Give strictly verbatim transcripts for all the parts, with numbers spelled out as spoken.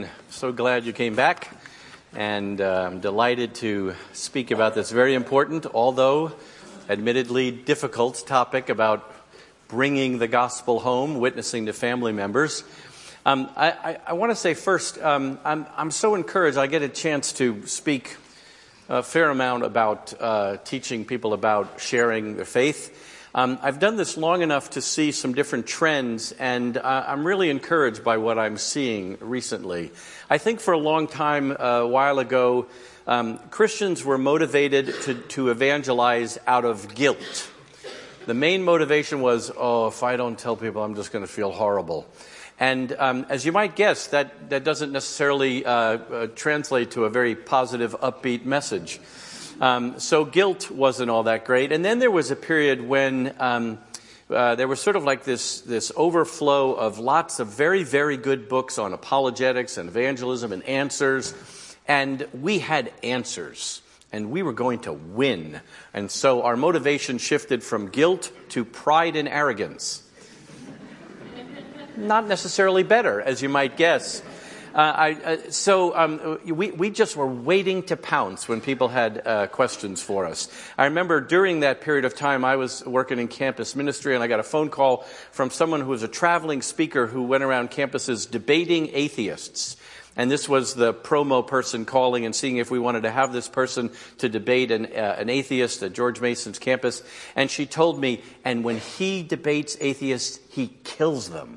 So glad you came back, and uh, I'm delighted to speak about this very important, although admittedly difficult topic about bringing the gospel home, witnessing to family members. Um, I, I, I want to say first, um, I'm, I'm so encouraged. I get a chance to speak a fair amount about uh, teaching people about sharing their faith. Um, I've done this long enough to see some different trends, and uh, I'm really encouraged by what I'm seeing recently. I think for a long time, uh, a while ago, um, Christians were motivated to, to evangelize out of guilt. The main motivation was, oh, if I don't tell people, I'm just going to feel horrible. And um, as you might guess, that, that doesn't necessarily uh, uh, translate to a very positive, upbeat message. Um, so guilt wasn't all that great. And then there was a period when um, uh, there was sort of like this, this overflow of lots of very, very good books on apologetics and evangelism and answers. And we had answers. And we were going to win. And so our motivation shifted from guilt to pride and arrogance. Not necessarily better, as you might guess. Uh, I, uh, so um, we, we just were waiting to pounce when people had uh, questions for us. I remember during that period of time, I was working in campus ministry, and I got a phone call from someone who was a traveling speaker who went around campuses debating atheists. And this was the promo person calling and seeing if we wanted to have this person to debate an, uh, an atheist at George Mason's campus. And she told me, and when he debates atheists, he kills them.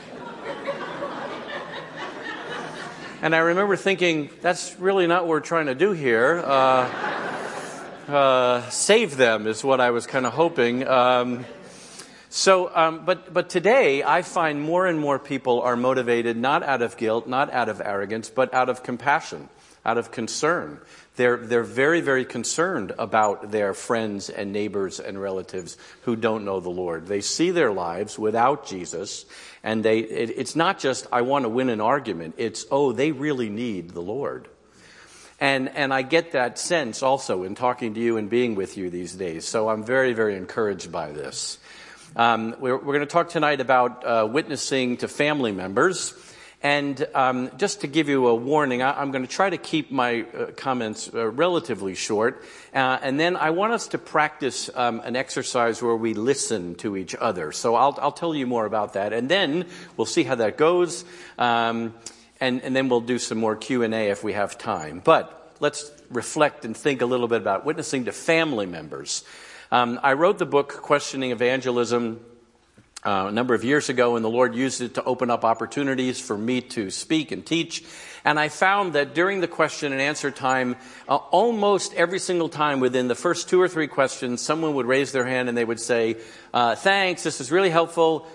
And I remember thinking, that's really not what we're trying to do here. Uh, uh, save them is what I was kind of hoping. Um, so, um, but but today I find more and more people are motivated not out of guilt, not out of arrogance, but out of compassion, out of concern. They're they're very, very concerned about their friends and neighbors and relatives who don't know the Lord. They see their lives without Jesus, and they it, it's not just, I want to win an argument. It's, oh, they really need the Lord. And and I get that sense also in talking to you and being with you these days. So I'm very, very encouraged by this. Um, we're, we're going to talk tonight about uh, witnessing to family members. And um, just to give you a warning, I, I'm going to try to keep my uh, comments uh, relatively short. Uh, and then I want us to practice um, an exercise where we listen to each other. So I'll, I'll tell you more about that. And then we'll see how that goes. Um, and, and then we'll do some more Q and A if we have time. But let's reflect and think a little bit about witnessing to family members. Um, I wrote the book, Questioning Evangelism, Uh, a number of years ago, and the Lord used it to open up opportunities for me to speak and teach. And I found that during the question and answer time, uh, almost every single time within the first two or three questions, someone would raise their hand and they would say, uh, thanks, this is really helpful,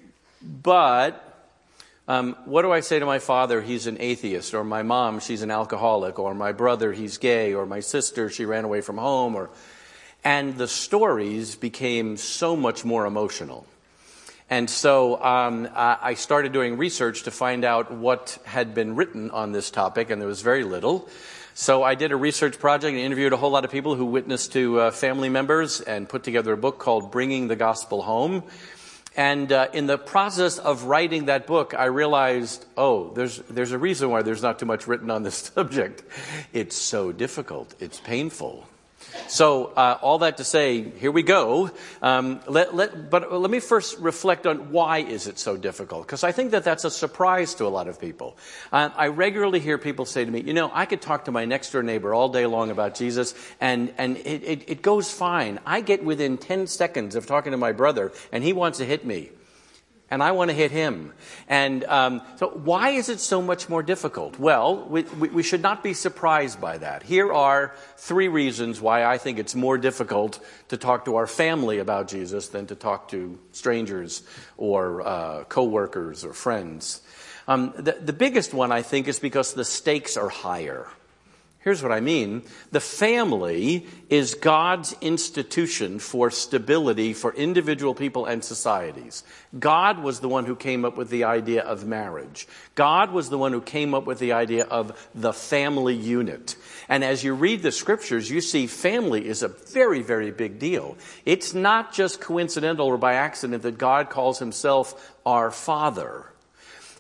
but um, what do I say to my father? He's an atheist. Or my mom, she's an alcoholic. Or my brother, he's gay. Or my sister, she ran away from home. Or, and the stories became so much more emotional. And so um, I started doing research to find out what had been written on this topic, and there was very little. So I did a research project and interviewed a whole lot of people who witnessed to uh, family members and put together a book called Bringing the Gospel Home. And uh, in the process of writing that book, I realized, oh, there's there's a reason why there's not too much written on this subject. It's so difficult. It's painful. So uh, all that to say, here we go. Um, let, let, but let me first reflect on why is it so difficult? Because I think that that's a surprise to a lot of people. Uh, I regularly hear people say to me, you know, I could talk to my next door neighbor all day long about Jesus, and, and it, it, it goes fine. I get within ten seconds of talking to my brother, and he wants to hit me. And I want to hit him. And um, so why is it so much more difficult? Well, we, we, we should not be surprised by that. Here are three reasons why I think it's more difficult to talk to our family about Jesus than to talk to strangers or uh, coworkers or friends. Um, the, the biggest one, I think, is because the stakes are higher. Here's what I mean. The family is God's institution for stability for individual people and societies. God was the one who came up with the idea of marriage. God was the one who came up with the idea of the family unit. And as you read the scriptures, you see family is a very, very big deal. It's not just coincidental or by accident that God calls himself our Father.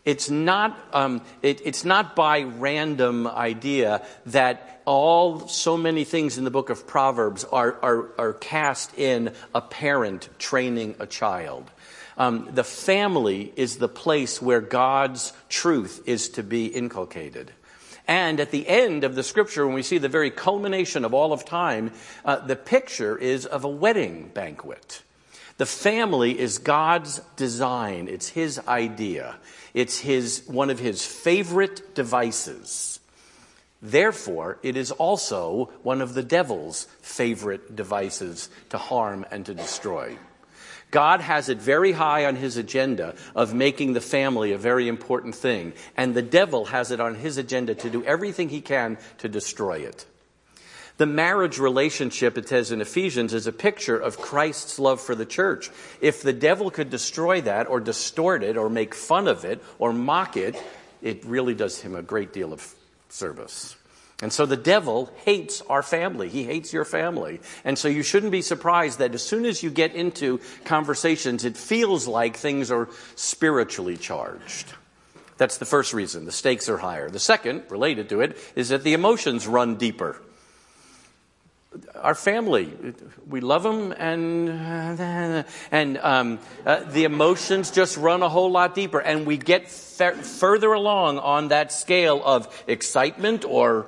It's not, um, it, it's not by random idea that all, so many things in the book of Proverbs are, are, are cast in a parent training a child. Um, the family is the place where God's truth is to be inculcated. And at the end of the scripture, when we see the very culmination of all of time, uh, the picture is of a wedding banquet. The family is God's design. It's his idea. It's his, one of his favorite devices. Therefore, it is also one of the devil's favorite devices to harm and to destroy. God has it very high on his agenda of making the family a very important thing. And the devil has it on his agenda to do everything he can to destroy it. The marriage relationship, it says in Ephesians, is a picture of Christ's love for the church. If the devil could destroy that or distort it or make fun of it or mock it, it really does him a great deal of service. And so the devil hates our family. He hates your family. And so you shouldn't be surprised that as soon as you get into conversations, it feels like things are spiritually charged. That's the first reason. The stakes are higher. The second, related to it, is that the emotions run deeper. Our family, we love them, and and um, uh, the emotions just run a whole lot deeper, and we get f- further along on that scale of excitement or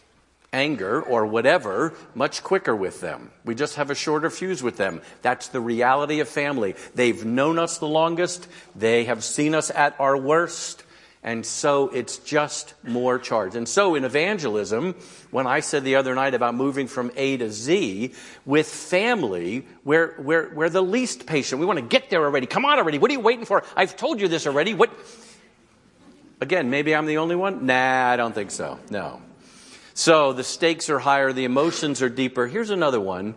anger or whatever much quicker with them. We just have a shorter fuse with them. That's the reality of family. They've known us the longest. They have seen us at our worst. And so it's just more charged. And so in evangelism, when I said the other night about moving from A to Z, with family, we're, we're, we're the least patient. We want to get there already. Come on already. What are you waiting for? I've told you this already. What? Again, maybe I'm the only one? Nah, I don't think so. No. So the stakes are higher. The emotions are deeper. Here's another one.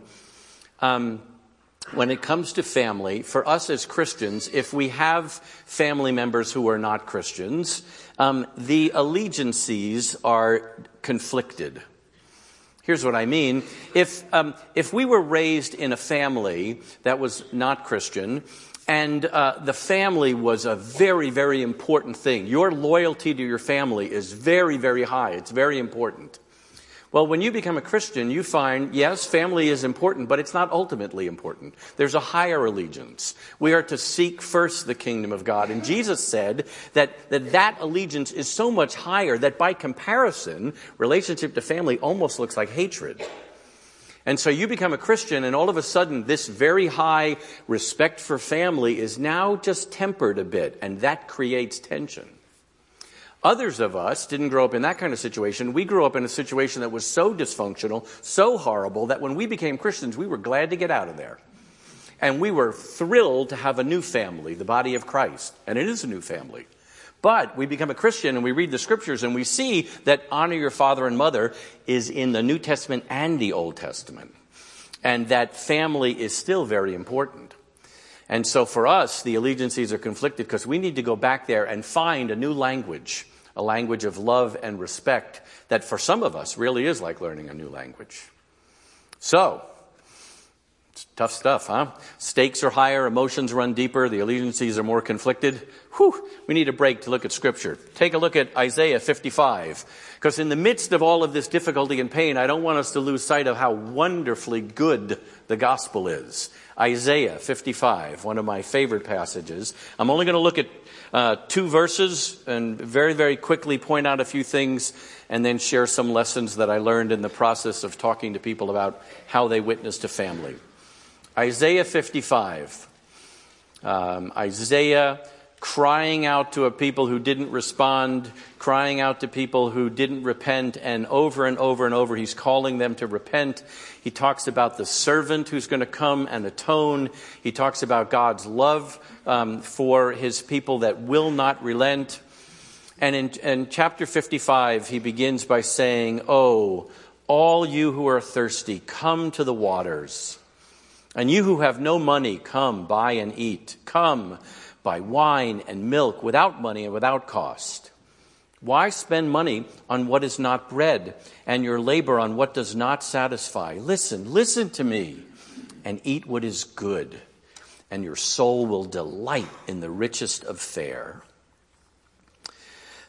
Um, When it comes to family, for us as Christians, if we have family members who are not Christians, um, the allegiances are conflicted. Here's what I mean. If um, if we were raised in a family that was not Christian, and uh, the family was a very, very important thing, your loyalty to your family is very, very high. It's very important. Well, when you become a Christian, you find, yes, family is important, but it's not ultimately important. There's a higher allegiance. We are to seek first the kingdom of God. And Jesus said that that, that allegiance is so much higher that by comparison, relationship to family almost looks like hatred. And so you become a Christian, and all of a sudden, this very high respect for family is now just tempered a bit, and that creates tension. Others of us didn't grow up in that kind of situation. We grew up in a situation that was so dysfunctional, so horrible, that when we became Christians, we were glad to get out of there. And we were thrilled to have a new family, the body of Christ. And it is a new family. But we become a Christian and we read the scriptures and we see that honor your father and mother is in the New Testament and the Old Testament. And that family is still very important. And so for us, the allegiances are conflicted because we need to go back there and find a new language, a language of love and respect that for some of us really is like learning a new language. So, it's tough stuff, huh? Stakes are higher, emotions run deeper, the allegiances are more conflicted. Whew, we need a break to look at Scripture. Take a look at Isaiah fifty-five. Because in the midst of all of this difficulty and pain, I don't want us to lose sight of how wonderfully good the gospel is. Isaiah fifty-five, one of my favorite passages. I'm only going to look at uh, two verses and very, very quickly point out a few things and then share some lessons that I learned in the process of talking to people about how they witness to family. Isaiah fifty-five. Um, Isaiah crying out to a people who didn't respond, crying out to people who didn't repent, and over and over and over he's calling them to repent. He talks about the servant who's going to come and atone. He talks about God's love um, for his people that will not relent. And in, in chapter fifty-five, he begins by saying, "Oh, all you who are thirsty, come to the waters. And you who have no money, come, buy and eat. Come, buy wine and milk without money and without cost. Why spend money on what is not bread and your labor on what does not satisfy? Listen, listen to me and eat what is good, and your soul will delight in the richest of fare."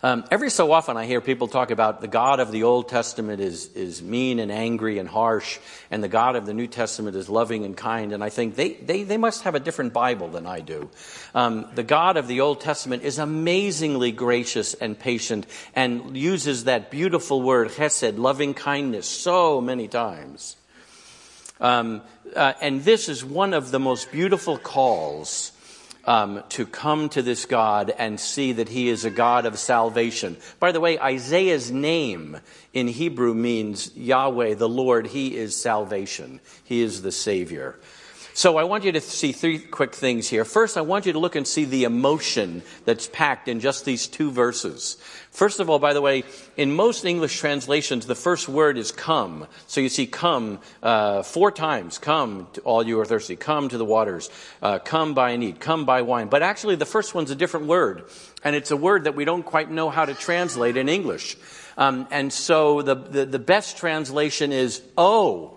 Um, every so often I hear people talk about the God of the Old Testament is, is mean and angry and harsh, and the God of the New Testament is loving and kind. And I think they, they, they must have a different Bible than I do. Um, the God of the Old Testament is amazingly gracious and patient and uses that beautiful word, chesed, loving kindness, so many times. Um, uh, and this is one of the most beautiful calls Um, to come to this God and see that he is a God of salvation. By the way, Isaiah's name in Hebrew means Yahweh, the Lord. He is salvation. He is the Savior. So I want you to see three quick things here. First, I want you to look and see the emotion that's packed in just these two verses. First of all, by the way, in most English translations, the first word is come. So you see come uh, four times. Come, to all you are thirsty. Come to the waters. Uh, come buy and eat. Come buy wine. But actually, the first one's a different word. And it's a word that we don't quite know how to translate in English. Um, and so the, the, the best translation is, oh.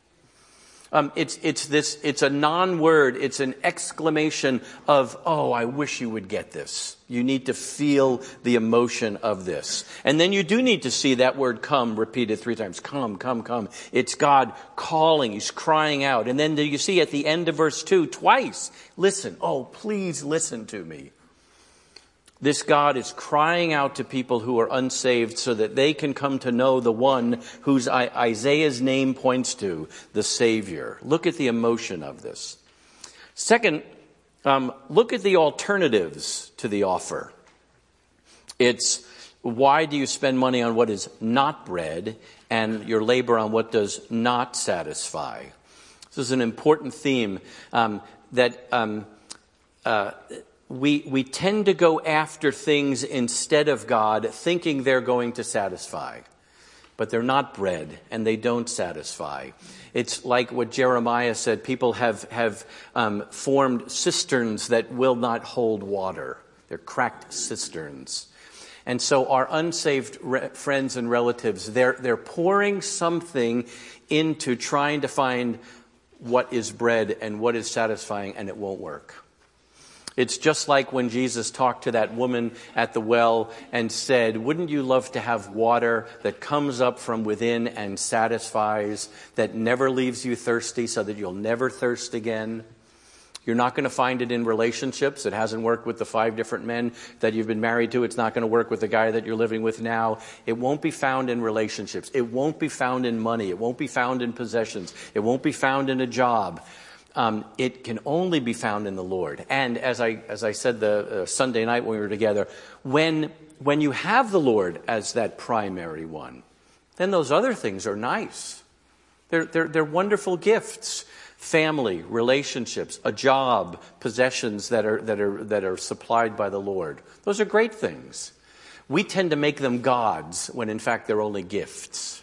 Um, it's, it's this, it's a non-word, it's an exclamation of, oh, I wish you would get this. You need to feel the emotion of this. And then you do need to see that word come repeated three times. Come, come, come. It's God calling, he's crying out. And then you see at the end of verse two, twice, listen, oh, please listen to me. This God is crying out to people who are unsaved so that they can come to know the one whose Isaiah's name points to, the Savior. Look at the emotion of this. Second, um, look at the alternatives to the offer. It's why do you spend money on what is not bread and your labor on what does not satisfy? This is an important theme um, that... Um, uh, We we tend to go after things instead of God, thinking they're going to satisfy. But they're not bread, and they don't satisfy. It's like what Jeremiah said. People have, have um, formed cisterns that will not hold water. They're cracked cisterns. And so our unsaved re- friends and relatives, they're, they're pouring something into trying to find what is bread and what is satisfying, and it won't work. It's just like when Jesus talked to that woman at the well and said, wouldn't you love to have water that comes up from within and satisfies, that never leaves you thirsty so that you'll never thirst again? You're not going to find it in relationships. It hasn't worked with the five different men that you've been married to. It's not going to work with the guy that you're living with now. It won't be found in relationships. It won't be found in money. It won't be found in possessions. It won't be found in a job. Um, it can only be found in the Lord. And as I as I said the uh, Sunday night when we were together, when when you have the Lord as that primary one, then those other things are nice. They're they're, they're wonderful gifts. Family, relationships, a job, possessions that are that are that are supplied by the Lord. Those are great things. We tend to make them gods when in fact they're only gifts.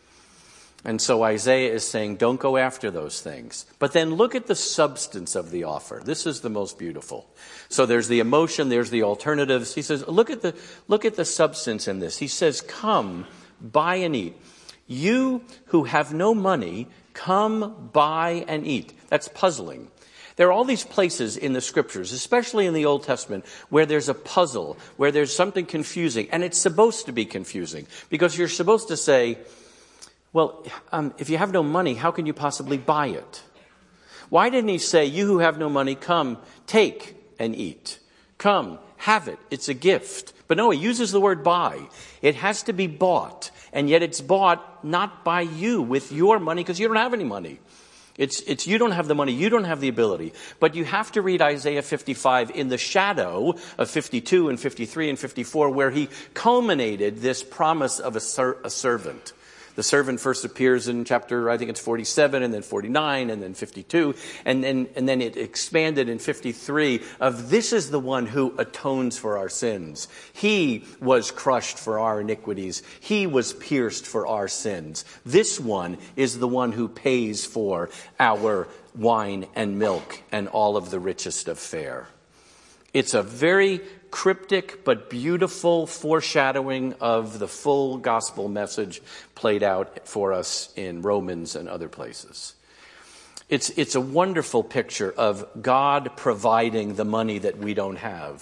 And so Isaiah is saying, don't go after those things. But then look at the substance of the offer. This is the most beautiful. So there's the emotion, there's the alternatives. He says, look at the look at the substance in this. He says, come, buy and eat. You who have no money, come, buy and eat. That's puzzling. There are all these places in the scriptures, especially in the Old Testament, where there's a puzzle, where there's something confusing. And it's supposed to be confusing because you're supposed to say, well, um, if you have no money, how can you possibly buy it? Why didn't he say, you who have no money, come, take and eat. Come, have it. It's a gift. But no, he uses the word buy. It has to be bought. And yet it's bought not by you with your money because you don't have any money. It's, it's, you don't have the money. You don't have the ability. But you have to read Isaiah fifty-five in the shadow of fifty-two and fifty-three and fifty-four, where he culminated this promise of a, ser- a servant. The servant first appears in chapter, I think it's forty-seven, and then forty-nine, and then fifty-two, and then and then it expanded in fifty-three of this is the one who atones for our sins. He was crushed for our iniquities. He was pierced for our sins. This one is the one who pays for our wine and milk and all of the richest of fare. It's a very cryptic but beautiful foreshadowing of the full gospel message played out for us in Romans and other places. It's, it's a wonderful picture of God providing the money that we don't have.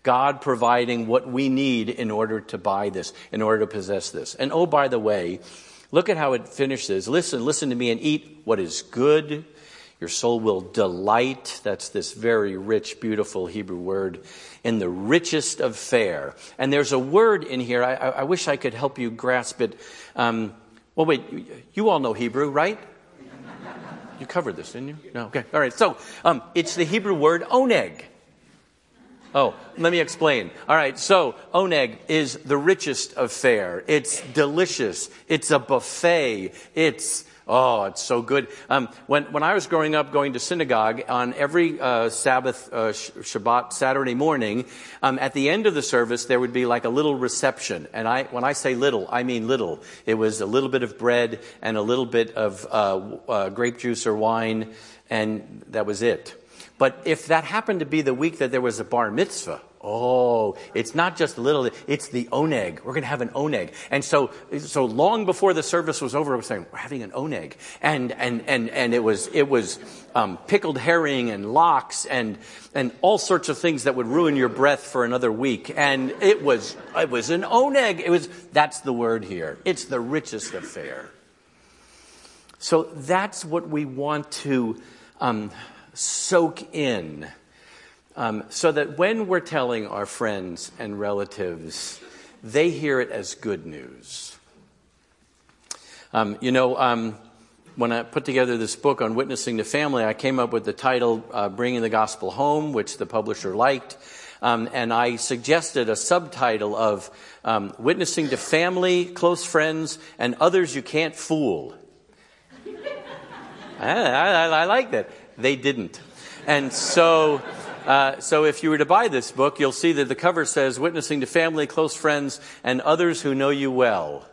God providing what we need in order to buy this, in order to possess this. And oh, by the way, look at how it finishes. Listen, listen to me and eat what is good. Your soul will delight. That's this very rich, beautiful Hebrew word. In the richest of fare. And there's a word in here. I, I wish I could help you grasp it. Um, well, wait. You all know Hebrew, right? You covered this, didn't you? No. Okay. All right. So um, it's the Hebrew word oneg. Oh, let me explain. All right, so oneg is the richest of fare. It's delicious. It's a buffet. It's, oh, it's so good. Um, when, when I was growing up going to synagogue on every uh, Sabbath, uh, Shabbat, Saturday morning, um, at the end of the service, there would be like a little reception. And I, when I say little, I mean little. It was a little bit of bread and a little bit of uh, uh, grape juice or wine, and that was it. But if that happened to be the week that there was a bar mitzvah, oh, it's not just a little, it's the oneg. We're going to have an oneg. And so, so long before the service was over, I was saying, we're having an oneg. And, and, and, and it was, it was, um, pickled herring and lox and, and all sorts of things that would ruin your breath for another week. And it was, it was an oneg. It was, that's the word here. It's the richest of fare. So that's what we want to, um, soak in, um, so that when we're telling our friends and relatives, they hear it as good news. Um, you know, um, when I put together this book on witnessing to family, I came up with the title, uh, Bringing the Gospel Home, which the publisher liked. Um, and I suggested a subtitle of um, Witnessing to Family, Close Friends, and Others You Can't Fool. I, I, I like that. They didn't. And so, uh, so if you were to buy this book, you'll see that the cover says, Witnessing to Family, Close Friends, and Others Who Know You Well.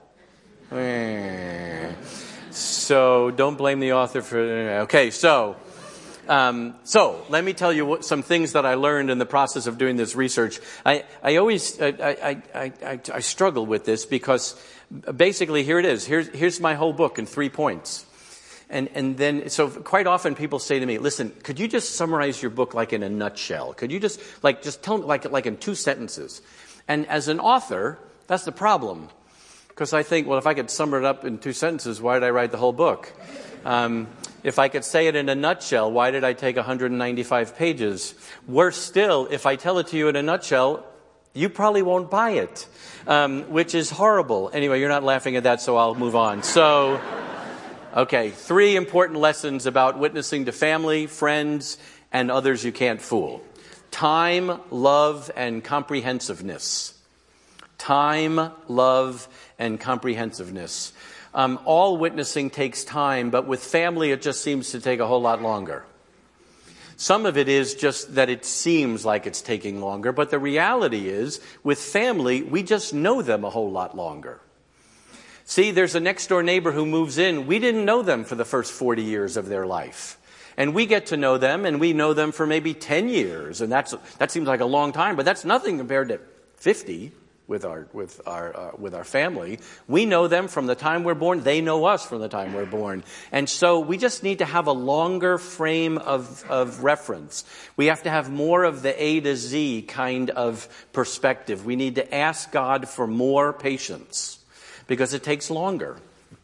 So don't blame the author for... Okay, so... Um, so let me tell you what, some things that I learned in the process of doing this research. I, I always, I, I, I, I, I struggle with this because basically here it is. Here's, here's my whole book in three points. And, and then, so quite often people say to me, listen, could you just summarize your book like in a nutshell? Could you just, like, just tell me, like, like in two sentences? And as an author, that's the problem. Because I think, well, if I could sum it up in two sentences, why did I write the whole book? Um, if I could say it in a nutshell, why did I take one hundred ninety-five pages? Worse still, if I tell it to you in a nutshell, you probably won't buy it, um, which is horrible. Anyway, you're not laughing at that, so I'll move on. So... Okay, three important lessons about witnessing to family, friends, and others you can't fool. Time, love, and comprehensiveness. Time, love, and comprehensiveness. Um, all witnessing takes time, but with family it just seems to take a whole lot longer. Some of it is just that it seems like it's taking longer, but the reality is, with family, we just know them a whole lot longer. See, there's a next-door neighbor who moves in. We didn't know them for the first forty years of their life. And we get to know them, and we know them for maybe ten years. And that's that seems like a long time, but that's nothing compared to fifty with our with our uh, with our family. We know them from the time we're born. They know us from the time we're born. And so we just need to have a longer frame of, of reference. We have to have more of the A to Z kind of perspective. We need to ask God for more patience, because it takes longer.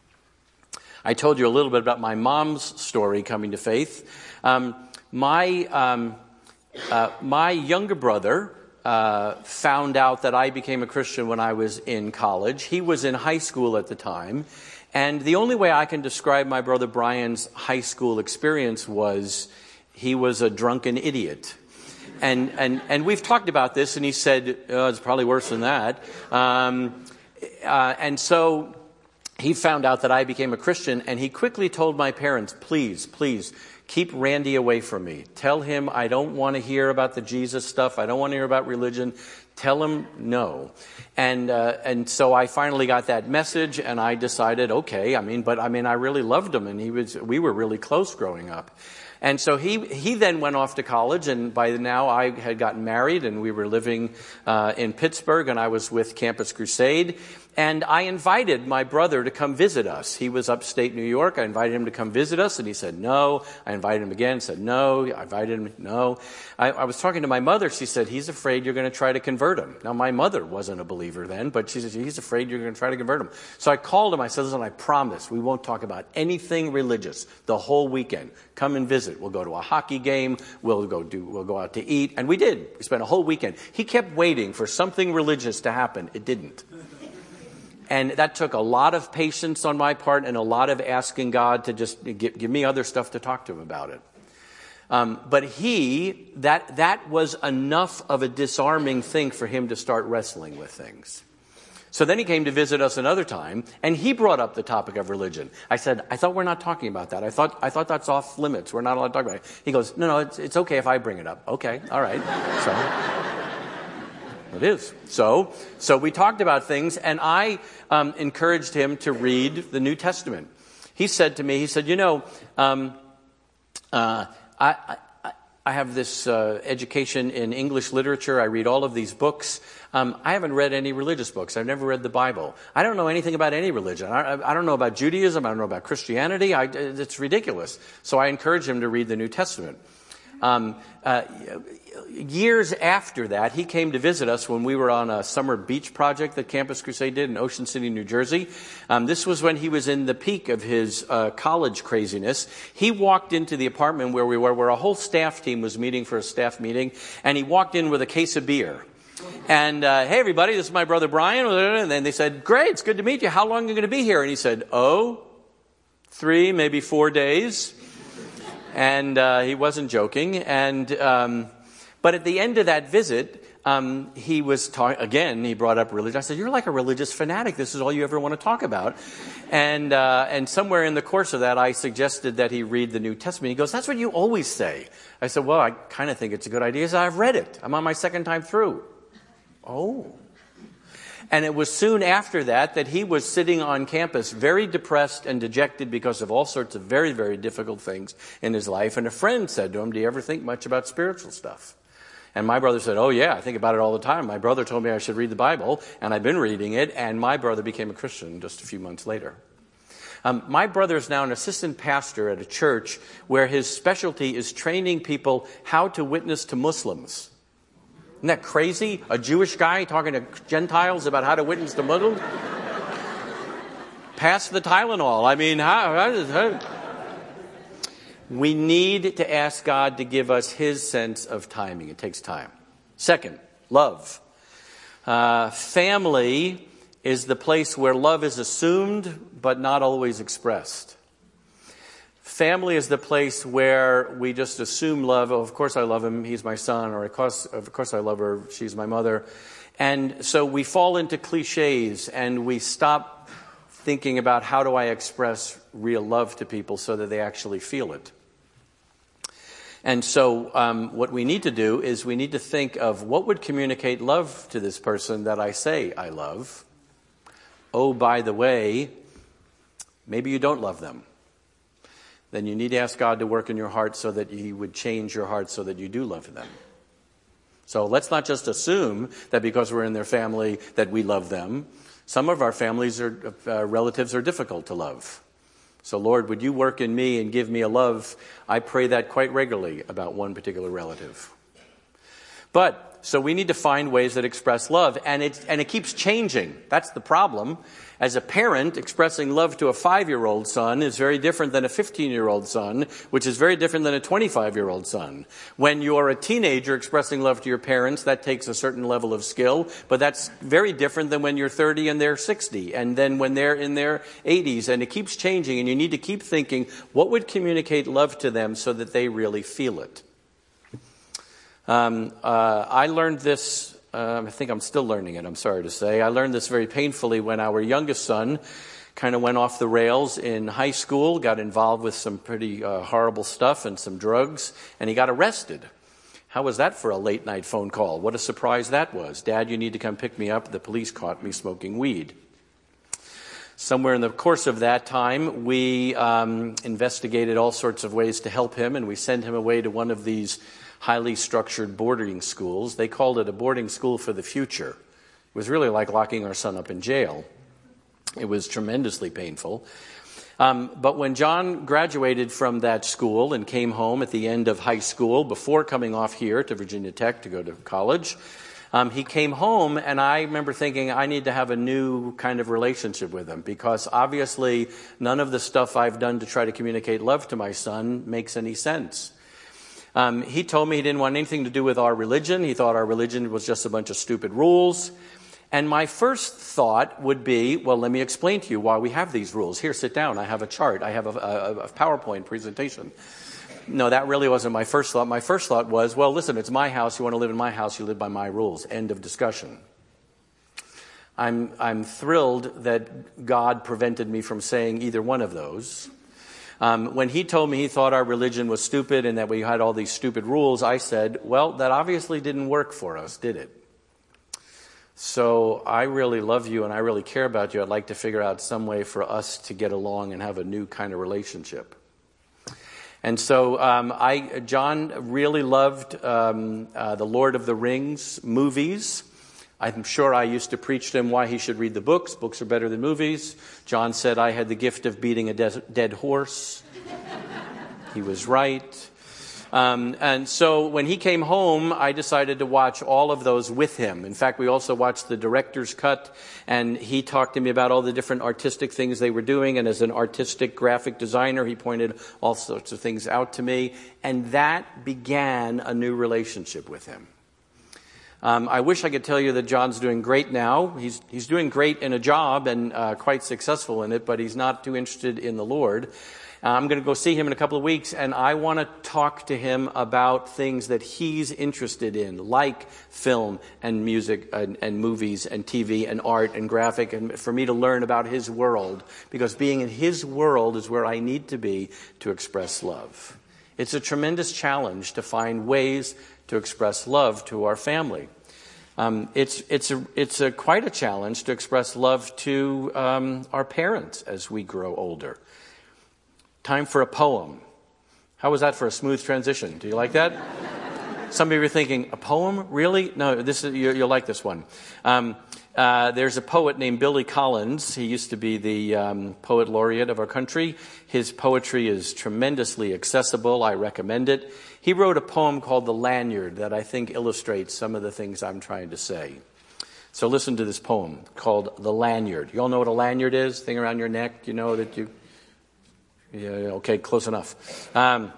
I told you a little bit about my mom's story coming to faith. Um, my um, uh, my younger brother uh, found out that I became a Christian when I was in college. He was in high school at the time. And the only way I can describe my brother Brian's high school experience was he was a drunken idiot. And and and we've talked about this, and he said, oh, it's probably worse than that. Um Uh, and so he found out that I became a Christian, and he quickly told my parents, please, please, keep Randy away from me. Tell him I don't want to hear about the Jesus stuff. I don't want to hear about religion. Tell him no. And uh, and so I finally got that message, and I decided, okay, I mean, but I mean, I really loved him, and he was, we were really close growing up. And so he he then went off to college, and by now I had gotten married, and we were living uh, in Pittsburgh, and I was with Campus Crusade. And I invited my brother to come visit us. He was upstate New York. I invited him to come visit us, and he said no. I invited him again, said no. I invited him, no. I, I was talking to my mother. She said, he's afraid you're going to try to convert him. Now, my mother wasn't a believer then, but she said, he's afraid you're going to try to convert him. So I called him. I said, listen, I promise we won't talk about anything religious the whole weekend. Come and visit. We'll go to a hockey game. We'll go do. We'll go out to eat. And we did. We spent a whole weekend. He kept waiting for something religious to happen. It didn't. And that took a lot of patience on my part and a lot of asking God to just give, give me other stuff to talk to him about it. Um, but he, that, that was enough of a disarming thing for him to start wrestling with things. So then he came to visit us another time, and he brought up the topic of religion. I said, I thought we're not talking about that. I thought I thought that's off limits. We're not allowed to talk about it. He goes, no, no, it's, it's okay if I bring it up. Okay, all right. So... It is. So, so we talked about things, and I um, encouraged him to read the New Testament. He said to me, he said, you know, um, uh, I, I, I have this uh, education in English literature. I read all of these books. Um, I haven't read any religious books. I've never read the Bible. I don't know anything about any religion. I, I don't know about Judaism. I don't know about Christianity. I, it's ridiculous. So I encouraged him to read the New Testament. Um, uh, years after that, he came to visit us when we were on a summer beach project that Campus Crusade did in Ocean City, New Jersey. Um, this was when he was in the peak of his uh, college craziness. He walked into the apartment where we were, where a whole staff team was meeting for a staff meeting, and he walked in with a case of beer. And, uh, hey, everybody, this is my brother Brian. And then they said, great, it's good to meet you. How long are you going to be here? And he said, oh, three, maybe four days. And uh, he wasn't joking. And um, but at the end of that visit, um, he was talking again. He brought up religion. I said, "You're like a religious fanatic. This is all you ever want to talk about." And uh, and somewhere in the course of that, I suggested that he read the New Testament. He goes, "That's what you always say." I said, "Well, I kind of think it's a good idea. So I've read it. I'm on my second time through." Oh. And it was soon after that that he was sitting on campus very depressed and dejected because of all sorts of very, very difficult things in his life. And a friend said to him, do you ever think much about spiritual stuff? And my brother said, oh, yeah, I think about it all the time. My brother told me I should read the Bible, and I've been reading it, and my brother became a Christian just a few months later. Um, my brother is now an assistant pastor at a church where his specialty is training people how to witness to Muslims. Isn't that crazy? A Jewish guy talking to Gentiles about how to witness to Muslims? Pass the Tylenol. I mean, how, how, how? We need to ask God to give us his sense of timing. It takes time. Second, love. Uh, family is the place where love is assumed but not always expressed. Family is the place where we just assume love. Oh, of course I love him. He's my son. Or of course, of course I love her. She's my mother. And so we fall into cliches and we stop thinking about how do I express real love to people so that they actually feel it. And so um, what we need to do is we need to think of what would communicate love to this person that I say I love. Oh, by the way, maybe you don't love them. Then you need to ask God to work in your heart so that he would change your heart so that you do love them. So let's not just assume that because we're in their family that we love them. Some of our families or uh, relatives are difficult to love. So Lord, would you work in me and give me a love? I pray that quite regularly about one particular relative. But, so we need to find ways that express love, and it, and it keeps changing. That's the problem. As a parent, expressing love to a five-year-old son is very different than a fifteen-year-old son, which is very different than a twenty-five-year-old son. When you're a teenager expressing love to your parents, that takes a certain level of skill, but that's very different than when you're thirty and they're sixty, and then when they're in their eighties, and it keeps changing, and you need to keep thinking, what would communicate love to them so that they really feel it? Um, uh, I learned this, uh, I think I'm still learning it, I'm sorry to say. I learned this very painfully when our youngest son kind of went off the rails in high school, got involved with some pretty uh, horrible stuff and some drugs, and he got arrested. How was that for a late night phone call? What a surprise that was. Dad, you need to come pick me up. The police caught me smoking weed. Somewhere in the course of that time, we um, investigated all sorts of ways to help him, and we sent him away to one of these highly structured boarding schools. They called it a boarding school for the future. It was really like locking our son up in jail. It was tremendously painful. Um, but when John graduated from that school and came home at the end of high school, before coming off here to Virginia Tech to go to college, um, he came home, and I remember thinking, I need to have a new kind of relationship with him, because obviously none of the stuff I've done to try to communicate love to my son makes any sense. Um, he told me he didn't want anything to do with our religion. He thought our religion was just a bunch of stupid rules. And my first thought would be, well, let me explain to you why we have these rules. Here, sit down. I have a chart. I have a, a, a PowerPoint presentation. No, that really wasn't my first thought. My first thought was, well, listen, it's my house. You want to live in my house, you live by my rules. End of discussion. I'm, I'm thrilled that God prevented me from saying either one of those. Um, when he told me he thought our religion was stupid and that we had all these stupid rules, I said, well, that obviously didn't work for us, did it? So I really love you and I really care about you. I'd like to figure out some way for us to get along and have a new kind of relationship. And so um, I, John really loved um, uh, the Lord of the Rings movies. I'm sure I used to preach to him why he should read the books. Books are better than movies. John said I had the gift of beating a de- dead horse. He was right. Um, and so when he came home, I decided to watch all of those with him. In fact, we also watched the director's cut, and he talked to me about all the different artistic things they were doing. And as an artistic graphic designer, he pointed all sorts of things out to me. And that began a new relationship with him. Um, I wish I could tell you that John's doing great now. He's he's doing great in a job and uh, quite successful in it, but he's not too interested in the Lord. Uh, I'm going to go see him in a couple of weeks, and I want to talk to him about things that he's interested in, like film and music and, and movies and T V and art and graphic, and for me to learn about his world, because being in his world is where I need to be to express love. It's a tremendous challenge to find ways to express love to our family. Um, it's it's a it's a quite a challenge to express love to um, our parents as we grow older. Time for a poem. How was that for a smooth transition? Do you like that? Some of you are thinking, a poem? Really? No, this is, you, you'll like this one. Um, uh, there's a poet named Billy Collins. He used to be the um, poet laureate of our country. His poetry is tremendously accessible. I recommend it. He wrote a poem called The Lanyard that I think illustrates some of the things I'm trying to say. So listen to this poem called The Lanyard. You all know what a lanyard is? Thing around your neck, you know that you... Yeah, okay, close enough. Um,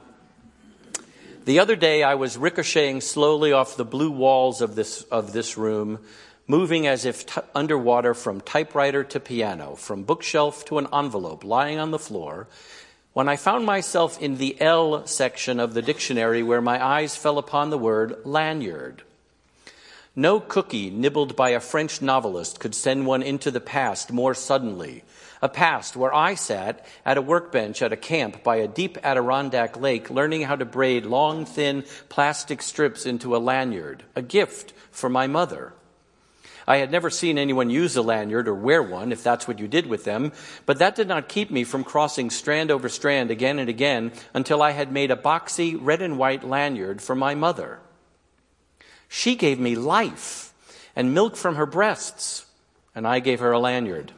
the other day I was ricocheting slowly off the blue walls of this of this room, moving as if t- underwater from typewriter to piano, from bookshelf to an envelope lying on the floor, when I found myself in the L section of the dictionary where my eyes fell upon the word lanyard. No cookie nibbled by a French novelist could send one into the past more suddenly. A past where I sat at a workbench at a camp by a deep Adirondack lake learning how to braid long, thin plastic strips into a lanyard, a gift for my mother. I had never seen anyone use a lanyard or wear one, if that's what you did with them, but that did not keep me from crossing strand over strand again and again until I had made a boxy red and white lanyard for my mother. She gave me life and milk from her breasts, and I gave her a lanyard.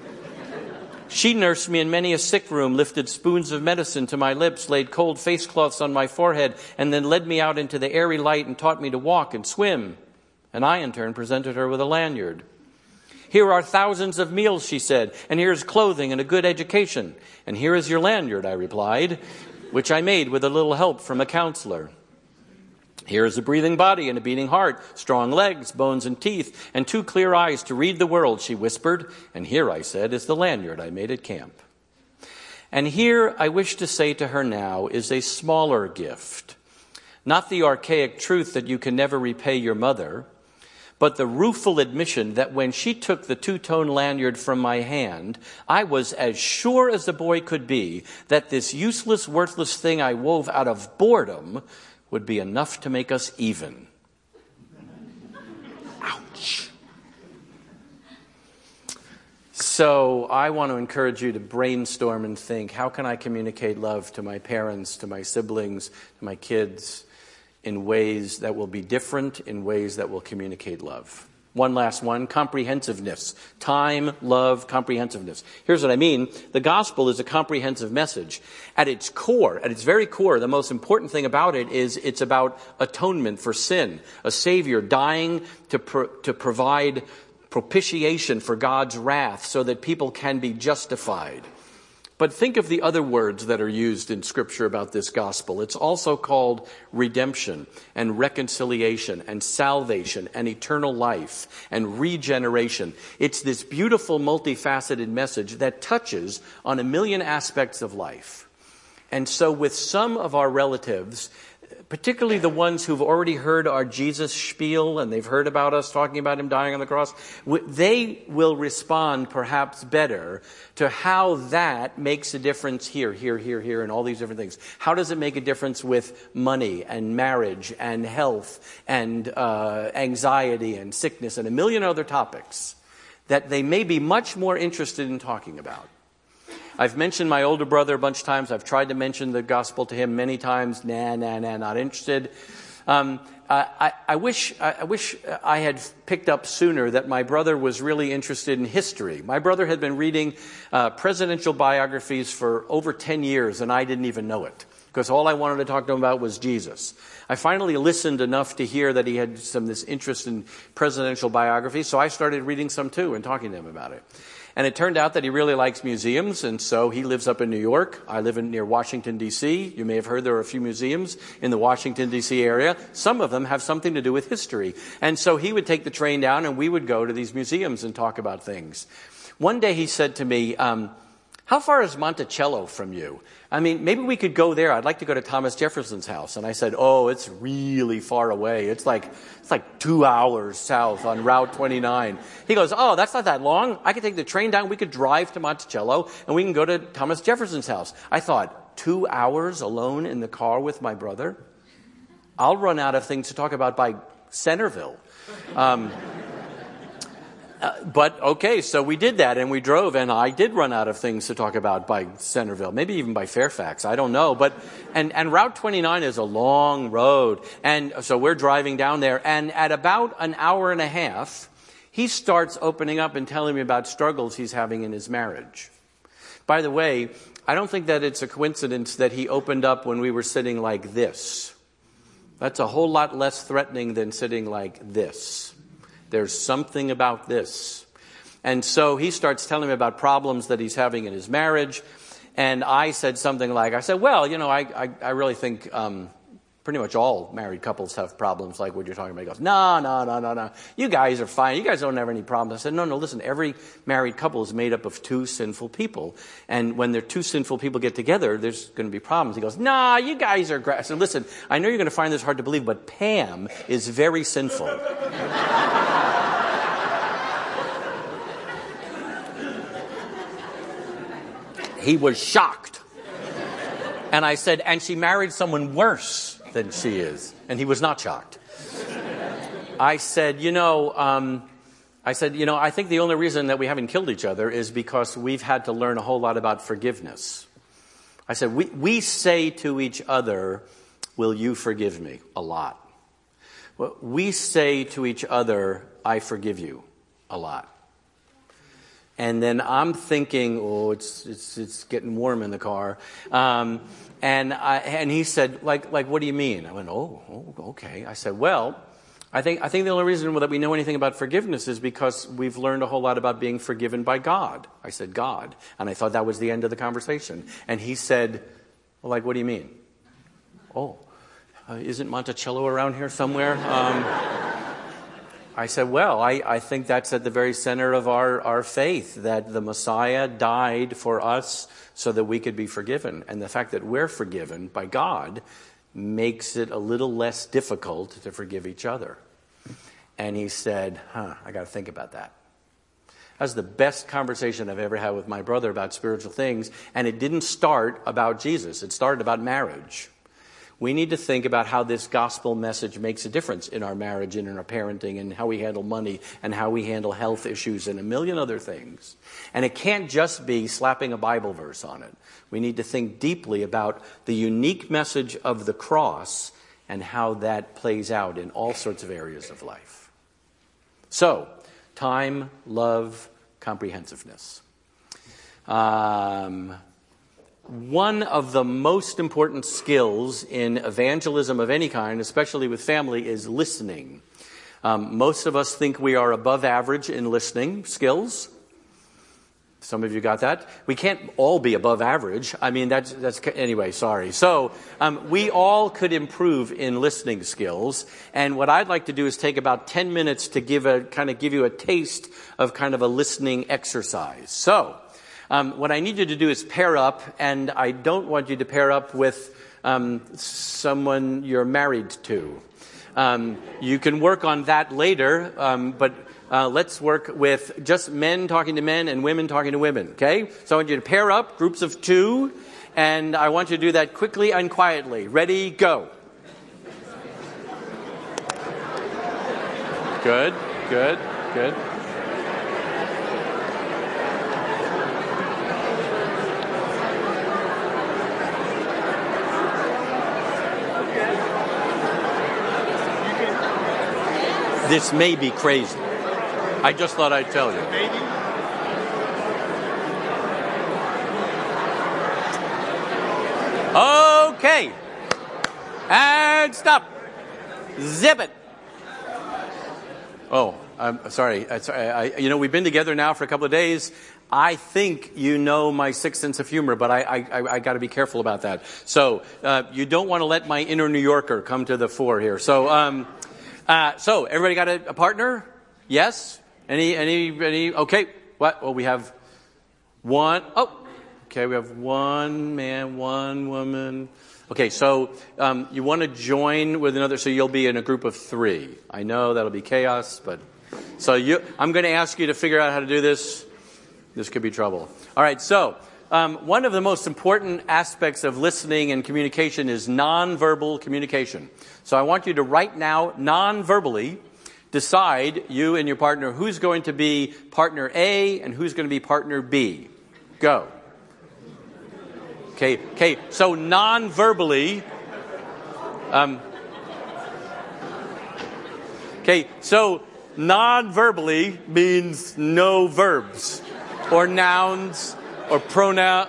She nursed me in many a sick room, lifted spoons of medicine to my lips, laid cold face cloths on my forehead, and then led me out into the airy light and taught me to walk and swim. And I, in turn, presented her with a lanyard. Here are thousands of meals, she said, and here is clothing and a good education. And here is your lanyard, I replied, which I made with a little help from a counselor. Here is a breathing body and a beating heart, strong legs, bones and teeth, and two clear eyes to read the world, she whispered. And here, I said, is the lanyard I made at camp. And here, I wish to say to her now, is a smaller gift. Not the archaic truth that you can never repay your mother, but the rueful admission that when she took the two-tone lanyard from my hand, I was as sure as the boy could be that this useless, worthless thing I wove out of boredom would be enough to make us even. Ouch. So I want to encourage you to brainstorm and think, how can I communicate love to my parents, to my siblings, to my kids, in ways that will be different, in ways that will communicate love? One last one, comprehensiveness. Time, love, comprehensiveness. Here's what I mean. The gospel is a comprehensive message. At its core, at its very core, the most important thing about it is it's about atonement for sin. A Savior dying to pro- to provide propitiation for God's wrath so that people can be justified. But think of the other words that are used in Scripture about this gospel. It's also called redemption and reconciliation and salvation and eternal life and regeneration. It's this beautiful, multifaceted message that touches on a million aspects of life. And so with some of our relatives, particularly the ones who've already heard our Jesus spiel and they've heard about us talking about him dying on the cross, they will respond perhaps better to how that makes a difference here, here, here, here, and all these different things. How does it make a difference with money and marriage and health and uh, anxiety and sickness and a million other topics that they may be much more interested in talking about? I've mentioned my older brother a bunch of times. I've tried to mention the gospel to him many times. Nah, nah, nah, not interested. Um, I, I, I wish I, I wish I had picked up sooner that my brother was really interested in history. My brother had been reading uh, presidential biographies for over ten years, and I didn't even know it, because all I wanted to talk to him about was Jesus. I finally listened enough to hear that he had some this interest in presidential biographies, so I started reading some too and talking to him about it. And it turned out that he really likes museums, and so he lives up in New York. I live in near Washington, D C You may have heard there are a few museums in the Washington, D C area. Some of them have something to do with history. And so he would take the train down, and we would go to these museums and talk about things. One day he said to me, um, how far is Monticello from you? I mean, maybe we could go there. I'd like to go to Thomas Jefferson's house. And I said, oh, it's really far away. It's like it's like two hours south on Route twenty-nine. He goes, oh, that's not that long. I could take the train down. We could drive to Monticello, and we can go to Thomas Jefferson's house. I thought, two hours alone in the car with my brother? I'll run out of things to talk about by Centerville. Um Uh, but, okay, so we did that, and we drove, and I did run out of things to talk about by Centerville, maybe even by Fairfax, I don't know. But and, and Route twenty-nine is a long road, and so we're driving down there, and at about an hour and a half, he starts opening up and telling me about struggles he's having in his marriage. By the way, I don't think that it's a coincidence that he opened up when we were sitting like this. That's a whole lot less threatening than sitting like this. There's something about this. And so he starts telling me about problems that he's having in his marriage. And I said something like, I said, well, you know, I I, I really think um, pretty much all married couples have problems like what you're talking about. He goes, no, no, no, no, no. You guys are fine. You guys don't have any problems. I said, no, no, listen, every married couple is made up of two sinful people. And when they're two sinful people get together, there's going to be problems. He goes, nah, you guys are great. I said, listen, I know you're going to find this hard to believe, but Pam is very sinful. He was shocked. And I said, and she married someone worse than she is. And he was not shocked. I said, you know, um, I said, you know, I think the only reason that we haven't killed each other is because we've had to learn a whole lot about forgiveness. I said, we, we say to each other, will you forgive me? A lot. Well, we say to each other, I forgive you. A lot. And then I'm thinking, oh, it's it's it's getting warm in the car. Um, and I, and he said, like like what do you mean? I went, oh, oh, okay. I said, well, I think I think the only reason that we know anything about forgiveness is because we've learned a whole lot about being forgiven by God. I said, God, and I thought that was the end of the conversation. And he said, well, like what do you mean? Oh, uh, isn't Monticello around here somewhere? Um, I said, well, I, I think that's at the very center of our, our faith, that the Messiah died for us so that we could be forgiven. And the fact that we're forgiven by God makes it a little less difficult to forgive each other. And he said, huh, I got to think about that. That was the best conversation I've ever had with my brother about spiritual things. And it didn't start about Jesus. It started about marriage. We need to think about how this gospel message makes a difference in our marriage and in our parenting and how we handle money and how we handle health issues and a million other things. And it can't just be slapping a Bible verse on it. We need to think deeply about the unique message of the cross and how that plays out in all sorts of areas of life. So, time, love, comprehensiveness. Um, one of the most important skills in evangelism of any kind, especially with family, is listening. Um, most of us think we are above average in listening skills. Some of you got that. We can't all be above average. I mean, that's, that's anyway, sorry. So um, we all could improve in listening skills. And what I'd like to do is take about ten minutes to give a kind of give you a taste of kind of a listening exercise. So um, what I need you to do is pair up, and I don't want you to pair up with um, someone you're married to. Um, you can work on that later, um, but Uh, let's work with just men talking to men and women talking to women, okay? So I want you to pair up, groups of two, and I want you to do that quickly and quietly. Ready, go. Good, good, good. This may be crazy. I just thought I'd tell you. Maybe. Okay. And stop. Zip it. Oh, I'm sorry. I, I, you know, we've been together now for a couple of days. I think you know my sixth sense of humor, but I, I, I got to be careful about that. So uh, you don't want to let my inner New Yorker come to the fore here. So, um, uh, so everybody got a, a partner? Yes. Any, any, any, okay, what? Well, we have one, oh, okay, we have one man, one woman. Okay, so um, you want to join with another, so you'll be in a group of three. I know that'll be chaos, but, so you, I'm going to ask you to figure out how to do this. This could be trouble. All right, so um, one of the most important aspects of listening and communication is nonverbal communication. So I want you to right now, non-verbally, decide, you and your partner, who's going to be partner A and who's going to be partner B. Go. Okay, okay. So non-verbally, um, okay, so non-verbally means no verbs or nouns or pronoun.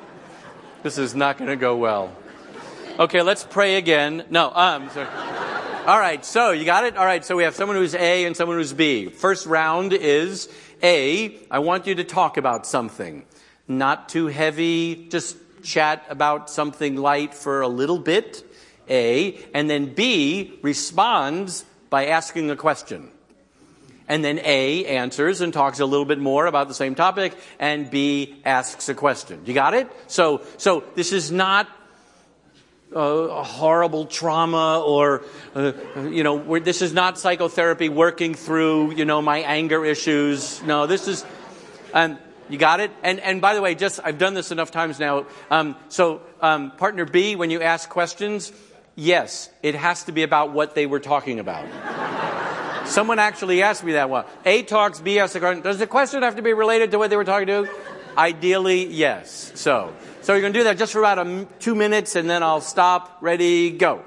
This is not going to go well. Okay, let's pray again. No, um, sorry. All right, so you got it? All right, so we have someone who's A and someone who's B. First round is A. I want you to talk about something. Not too heavy, just chat about something light for a little bit. A. And then B responds by asking a question. And then A answers and talks a little bit more about the same topic, and B asks a question. You got it? So, so this is not Uh, a horrible trauma or, uh, you know, we're, this is not psychotherapy working through, you know, my anger issues. No, this is, um, you got it? And and by the way, just, I've done this enough times now. Um, so um, partner B, when you ask questions, yes, it has to be about what they were talking about. Someone actually asked me that one. A talks, B asks a question. Does the question have to be related to what they were talking to? Ideally, yes. So, so you're going to do that just for about a, two minutes, and then I'll stop. Ready, go.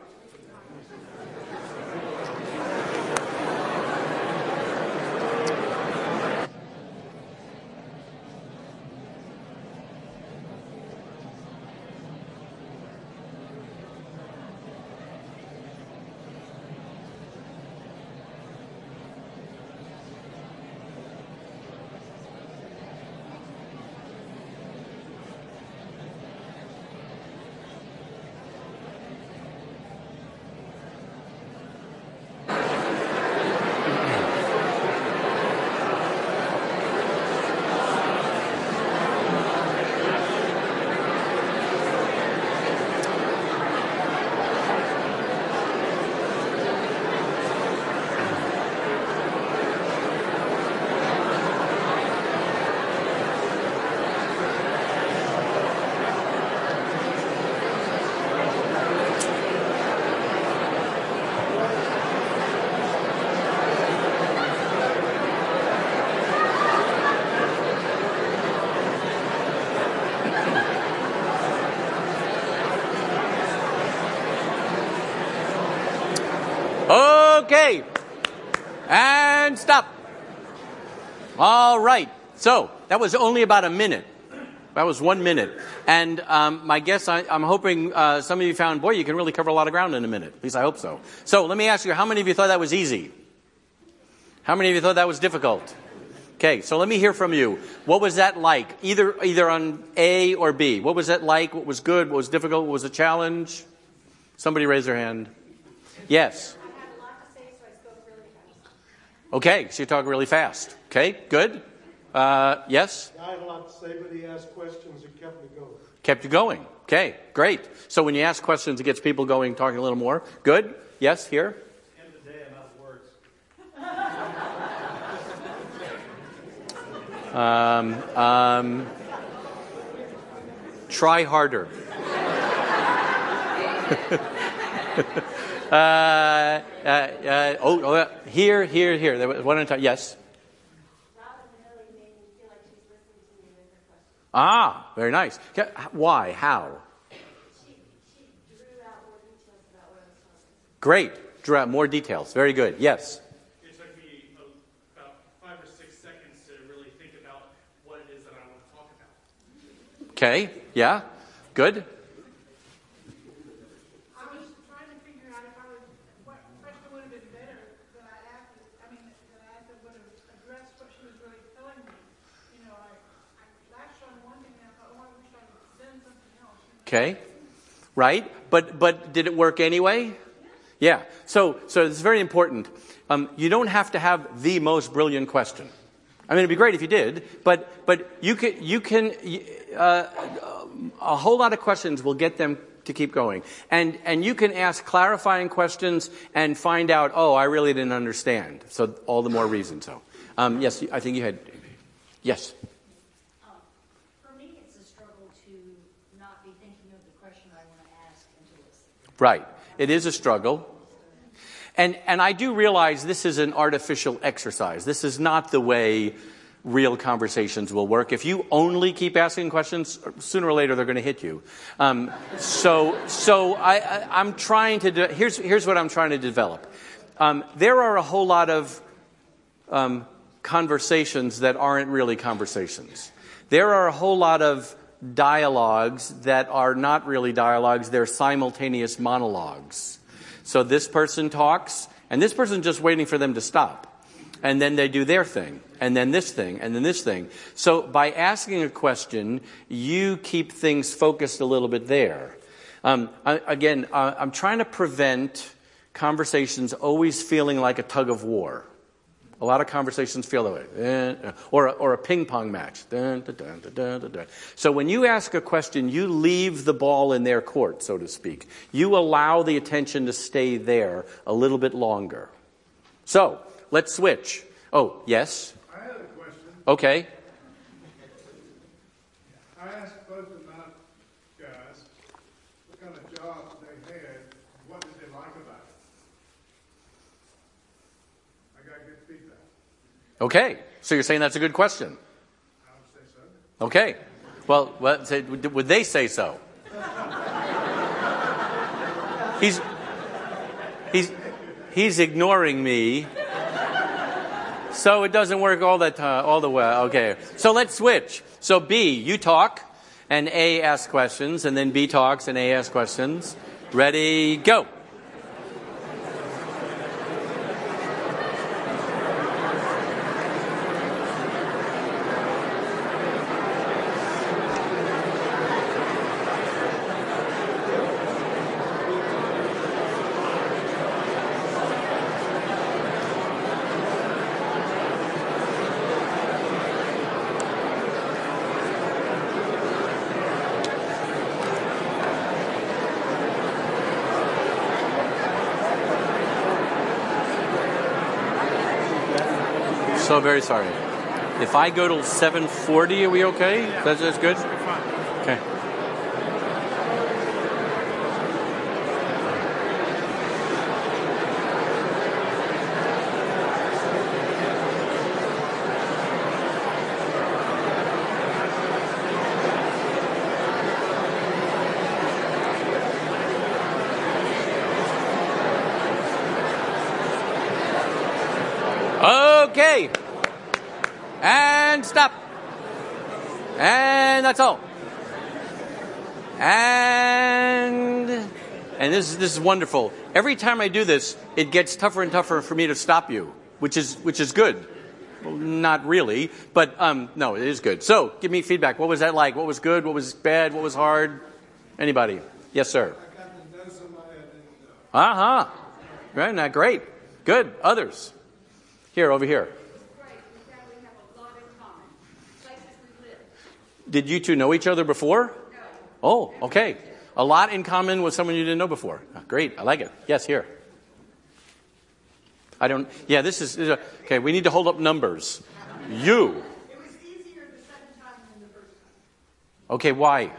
Okay. And stop. All right. So that was only about a minute. That was one minute. And um, my guess, I, I'm hoping uh, some of you found, boy, you can really cover a lot of ground in a minute. At least I hope so. So let me ask you, how many of you thought that was easy? How many of you thought that was difficult? Okay, so let me hear from you. What was that like? Either either on A or B. What was that like? What was good? What was difficult? What was a challenge? Somebody raise their hand. Yes. I had a lot to say, so I spoke really fast. Okay, so you talk really fast. Okay, good. Uh, yes? I had a lot to say, but he asked questions that kept me going. Kept you going. Okay, great. So when you ask questions, it gets people going, talking a little more. Good. Yes, here? End of the day, I'm out of words. Um, um, try harder. uh, uh, uh, oh, oh, here, here, here. There was one at a time. Yes? Ah, very nice. Why? How? She, she drew out more details about what I was talking about. Great. Drew out more details. Very good. Yes? It took me about five or six seconds to really think about what it is that I want to talk about. Okay. Yeah. Good. I was trying to figure out if I would, what question would have been better that I asked, I mean, that I asked that would have addressed what she was really telling me. You know, I, I flashed on one thing and I thought, oh, I wish I had done something else. Okay. Right. But, but did it work anyway? Yeah. So, so it's very important. Um, you don't have to have the most brilliant question. I mean, it'd be great if you did, but, but you can, you can, uh, a whole lot of questions will get them to keep going. And, and you can ask clarifying questions and find out, oh, I really didn't understand. So all the more reason so. Um, yes, I think you had, yes. Um, for me, it's a struggle to not be thinking of the question I want to ask and to listen. Right. It is a struggle. And, and I do realize this is an artificial exercise. This is not the way real conversations will work. If you only keep asking questions, sooner or later they're going to hit you. Um, so so I, I, I'm trying to, de- here's, here's what I'm trying to develop. Um, there are a whole lot of um, conversations that aren't really conversations. There are a whole lot of dialogues that are not really dialogues. They're simultaneous monologues. So this person talks, and this person's just waiting for them to stop. And then they do their thing, and then this thing, and then this thing. So by asking a question, you keep things focused a little bit there. Um, I, again, uh, I'm trying to prevent conversations always feeling like a tug of war. A lot of conversations feel that way. Or a, or a ping pong match. So when you ask a question, you leave the ball in their court, so to speak. You allow the attention to stay there a little bit longer. So let's switch. Oh, yes? I had a question. Okay. I asked both of my guys what kind of job they had, what did they like about it. I got good feedback. Okay. So you're saying that's a good question? I would say so. Okay. Well, well say- would they say so? He's, he's, he's ignoring me. So it doesn't work all the time, all the way. Okay. So let's switch. So B, you talk, and A asks questions, and then B talks, and A asks questions. Ready, go. So very sorry. If I go till seven forty, are we okay? Yeah. That's, that's good? Should be fine. Okay. Okay. And stop. And that's all. And and this is this is wonderful. Every time I do this, it gets tougher and tougher for me to stop you, which is which is good. Well, not really, but um, no, it is good. So, give me feedback. What was that like? What was good? What was bad? What was hard? Anybody? Yes, sir. I got to know somebody I didn't know. Uh huh. Right. Not great. Good. Others. Here, over here. Great, we found we have a lot in common. Places we live. Did you two know each other before? No. Oh, okay. A lot in common with someone you didn't know before. Ah, great. I like it. Yes, here. I don't, yeah, this is, this is a, okay, we need to hold up numbers. You. It was easier the second time than the first time. Okay, why?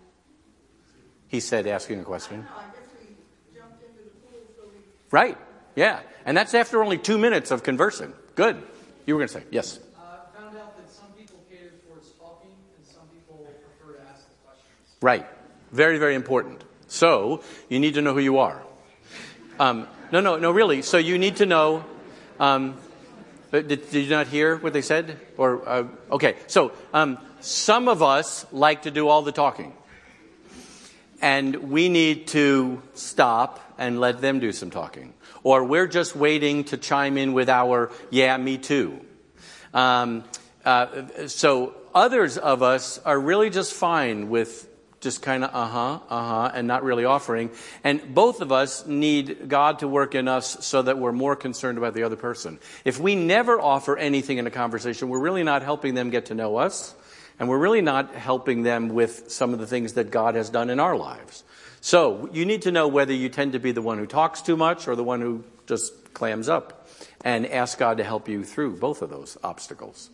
He said, asking a question. I guess we jumped into the pool, so we... Right. Yeah. And that's after only two minutes of conversing. Good. You were going to say, yes. Uh, found out that some people cater towards talking and some people prefer to ask the questions. Right. Very, very important. So, you need to know who you are. Um, no, no, no, really. So you need to know, um, did, did you not hear what they said? Or, uh, okay. So, um, some of us like to do all the talking. And we need to stop and let them do some talking. Or we're just waiting to chime in with our, yeah, me too. Um, uh, so others of us are really just fine with just kind of uh-huh, uh-huh, and not really offering. And both of us need God to work in us so that we're more concerned about the other person. If we never offer anything in a conversation, we're really not helping them get to know us. And we're really not helping them with some of the things that God has done in our lives. So you need to know whether you tend to be the one who talks too much or the one who just clams up. And ask God to help you through both of those obstacles.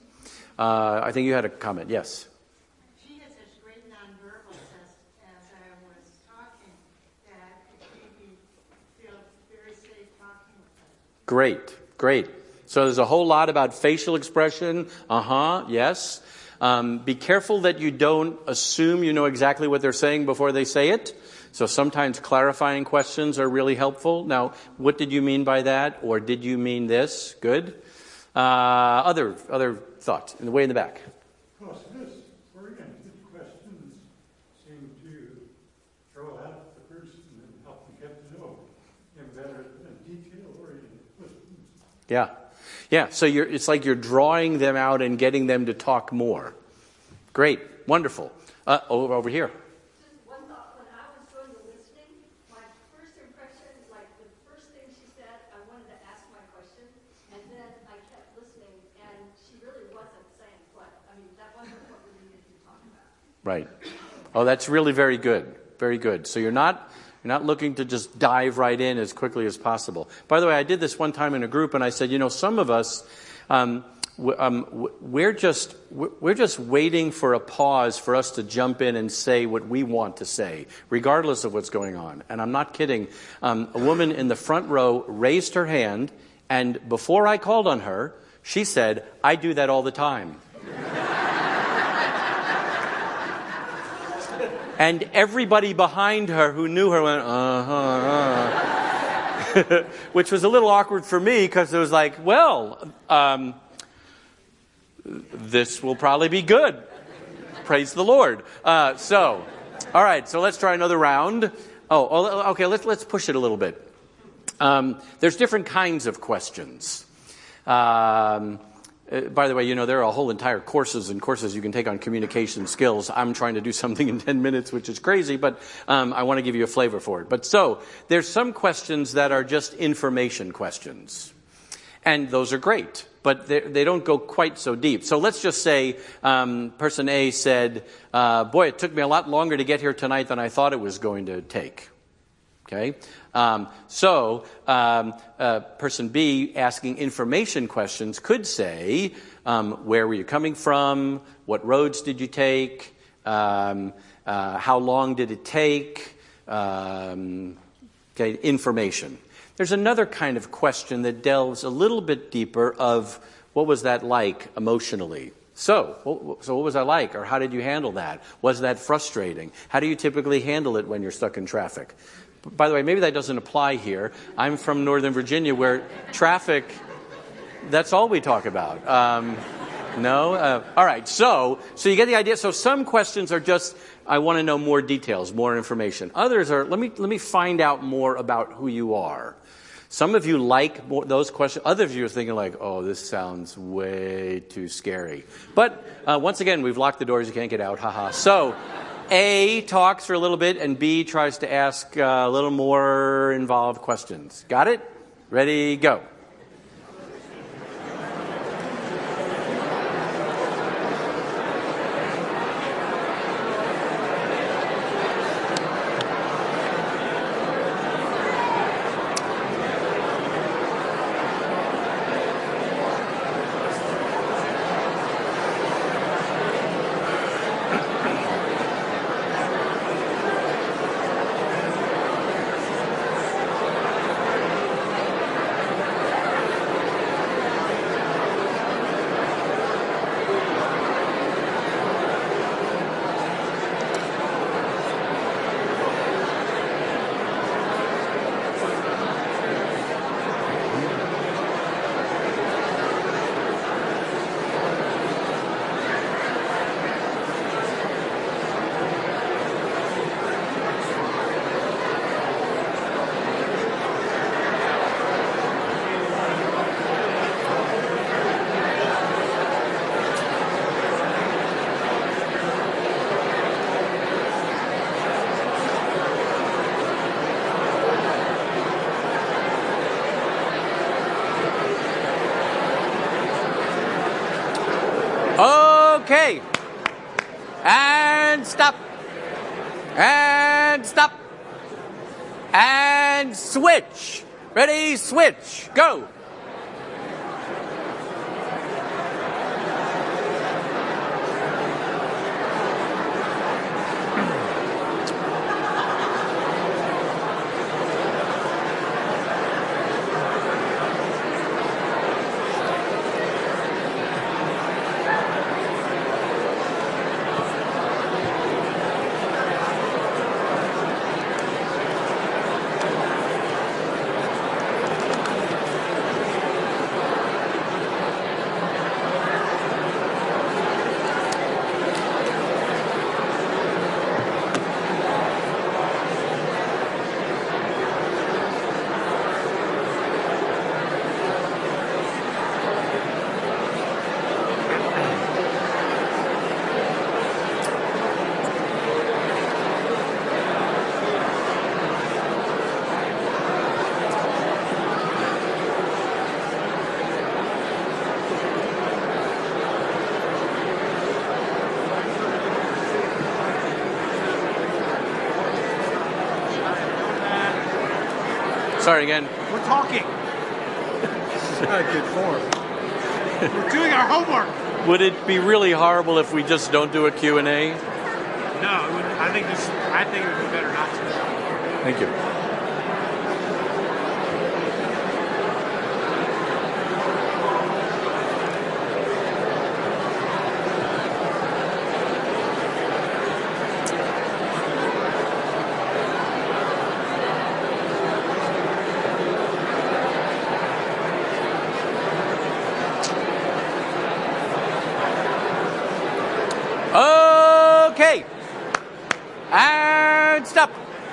Uh, I think you had a comment. Yes? She had such great nonverbal as, as I was talking that it made me feel very safe talking with her. Great, great. So there's a whole lot about facial expression. Uh-huh, yes. Um, be careful that you don't assume you know exactly what they're saying before they say it. So sometimes clarifying questions are really helpful. Now, what did you mean by that? Or did you mean this? Good. Uh, other other thoughts? In the way in the back. Of course, this oriented questions seem to throw out the person and help them get to know him better than detail-oriented questions. Yeah. Yeah, so you're, it's like you're drawing them out and getting them to talk more. Great. Wonderful. Uh, over, over here. Just one thought, when I was doing the listening, my first impression, like the first thing she said, I wanted to ask my question, and then I kept listening, and she really wasn't saying what, I mean, that wasn't what we needed to talk about. Right. Oh, that's really very good. Very good. So you're not... You're not looking to just dive right in as quickly as possible. By the way, I did this one time in a group, and I said, you know, some of us, um, w- um, w- we're just we're just waiting for a pause for us to jump in and say what we want to say, regardless of what's going on. And I'm not kidding. Um, a woman in the front row raised her hand, and before I called on her, she said, "I do that all the time." And everybody behind her who knew her went, uh-huh, uh. Which was a little awkward for me because it was like, well, um, this will probably be good. Praise the Lord. Uh, so, all right, so let's try another round. Oh, oh okay, let's, let's push it a little bit. Um, there's different kinds of questions. Um, Uh, by the way, you know, there are a whole entire courses and courses you can take on communication skills. I'm trying to do something in ten minutes, which is crazy, but um, I want to give you a flavor for it. But so, there's some questions that are just information questions. And those are great, but they don't go quite so deep. So let's just say um, person A said, uh, boy, it took me a lot longer to get here tonight than I thought it was going to take. Okay? Um, so, um, uh, person B asking information questions could say, um, where were you coming from? What roads did you take? Um, uh, how long did it take? Um, okay, information. There's another kind of question that delves a little bit deeper of what was that like emotionally? So, so what was that like? Or how did you handle that? Was that frustrating? How do you typically handle it when you're stuck in traffic? By the way, maybe that doesn't apply here. I'm from Northern Virginia where traffic, that's all we talk about. Um, No? Uh, all right. So, so you get the idea. So some questions are just, I want to know more details, more information. Others are, let me, let me find out more about who you are. Some of you like more, those questions. Others of you are thinking like, oh, this sounds way too scary. But uh, once again, we've locked the doors. You can't get out. Haha. So A talks for a little bit, and B tries to ask uh, a little more involved questions. Got it? Ready, go. Okay. And stop. And stop. And switch. Ready, switch. Go. Sorry again. We're talking. Not good form. We're doing our homework. Would it be really horrible if we just don't do a Q and A? No, it would, I think this. I think it would be better not to. Thank you. Okay. And stop.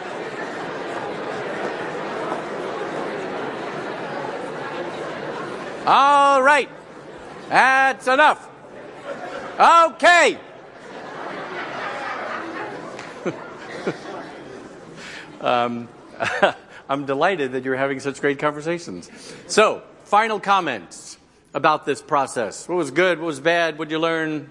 All right. That's enough. Okay. um, I'm delighted that you're having such great conversations. So, final comments about this process. What was good? What was bad? What did you learn?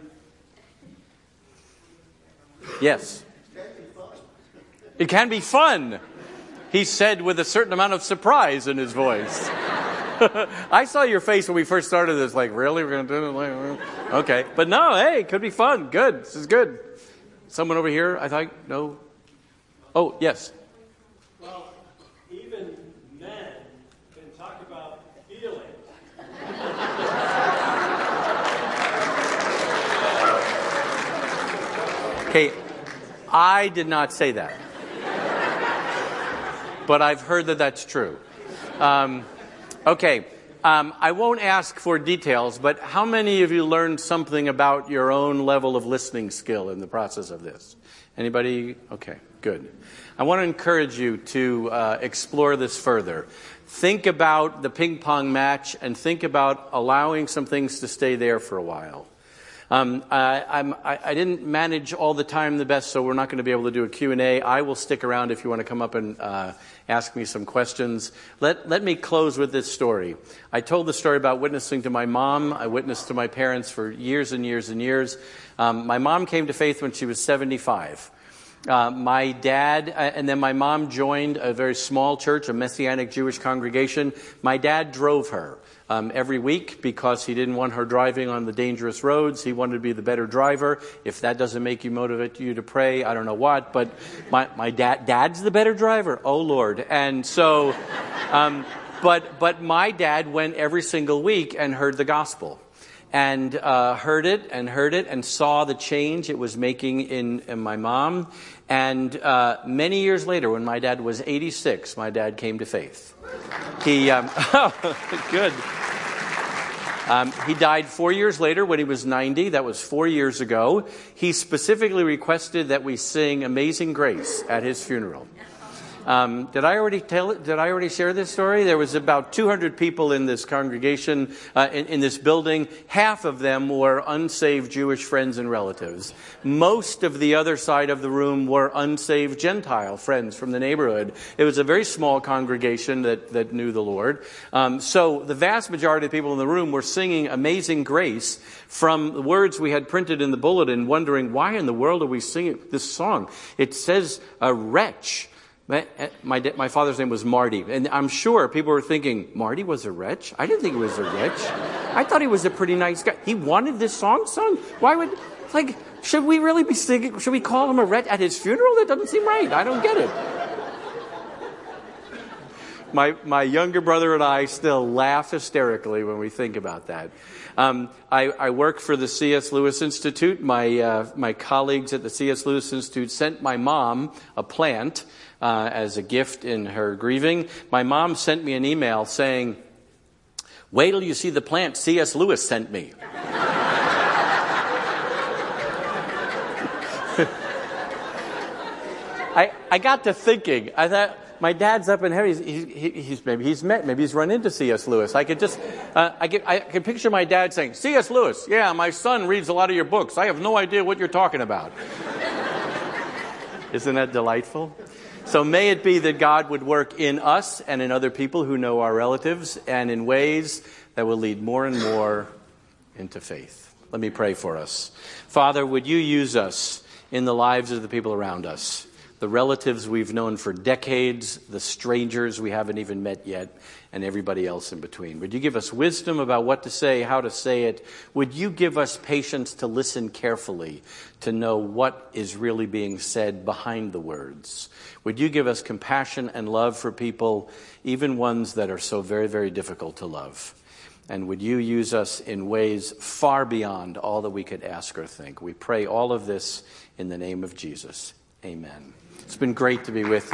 Yes. It can be fun, he said with a certain amount of surprise in his voice. I saw your face when we first started this, like, really? We're going to do it? Okay. But no, hey, it could be fun. Good. This is good. Someone over here, I think? No? Oh, yes. Well, even men can talk about feelings. Okay, I did not say that. But I've heard that that's true. Um, okay, um, I won't ask for details, but how many of you learned something about your own level of listening skill in the process of this? Anybody? Okay, good. I want to encourage you to uh, explore this further. Think about the ping pong match and think about allowing some things to stay there for a while. Um, I, I'm, I, I didn't manage all the time the best, so we're not going to be able to do a Q and A. I will stick around if you want to come up and uh, ask me some questions. Let, let me close with this story. I told the story about witnessing to my mom. I witnessed to my parents for years and years and years. Um, my mom came to faith when she was seventy-five. Uh, my dad, uh, and then my mom joined a very small church, a Messianic Jewish congregation. My dad drove her um, every week because he didn't want her driving on the dangerous roads. He wanted to be the better driver. If that doesn't make you motivate you to pray, I don't know what. But my, my dad, dad's the better driver. Oh, Lord. And so, um, but but my dad went every single week and heard the gospel. And uh, heard it and heard it and saw the change it was making in, in my mom. And uh, many years later, when my dad was eighty-six, my dad came to faith. He, um, oh, good. Um, he died four years later when he was ninety. That was four years ago. He specifically requested that we sing Amazing Grace at his funeral. Um, did I already tell it? Did I already share this story? There was about two hundred people in this congregation, uh, in, in this building. Half of them were unsaved Jewish friends and relatives. Most of the other side of the room were unsaved Gentile friends from the neighborhood. It was a very small congregation that, that knew the Lord. Um, so the vast majority of the people in the room were singing Amazing Grace from the words we had printed in the bulletin, wondering, why in the world are we singing this song? It says, a wretch. My, my my father's name was Marty, and I'm sure people were thinking, Marty was a wretch? I didn't think he was a wretch. I thought he was a pretty nice guy. He wanted this song sung? Why would, like, should we really be singing, should we call him a wretch at his funeral? That doesn't seem right. I don't get it. My my younger brother and I still laugh hysterically when we think about that. Um, I, I work for the C S Lewis Institute. My uh, my colleagues at the C S Lewis Institute sent my mom a plant uh, as a gift in her grieving. My mom sent me an email saying, "Wait till you see the plant C S Lewis sent me." I I got to thinking. I thought, my dad's up in heaven. He's, he's, he's maybe he's met, maybe he's run into C S Lewis. I could just, uh, I could, I could picture my dad saying, "C S Lewis, yeah, my son reads a lot of your books. I have no idea what you're talking about." Isn't that delightful? So may it be that God would work in us and in other people who know our relatives, and in ways that will lead more and more into faith. Let me pray for us. Father, would you use us in the lives of the people around us? The relatives we've known for decades, the strangers we haven't even met yet, and everybody else in between. Would you give us wisdom about what to say, how to say it? Would you give us patience to listen carefully, to know what is really being said behind the words? Would you give us compassion and love for people, even ones that are so very, very difficult to love? And would you use us in ways far beyond all that we could ask or think? We pray all of this in the name of Jesus. Amen. It's been great to be with you.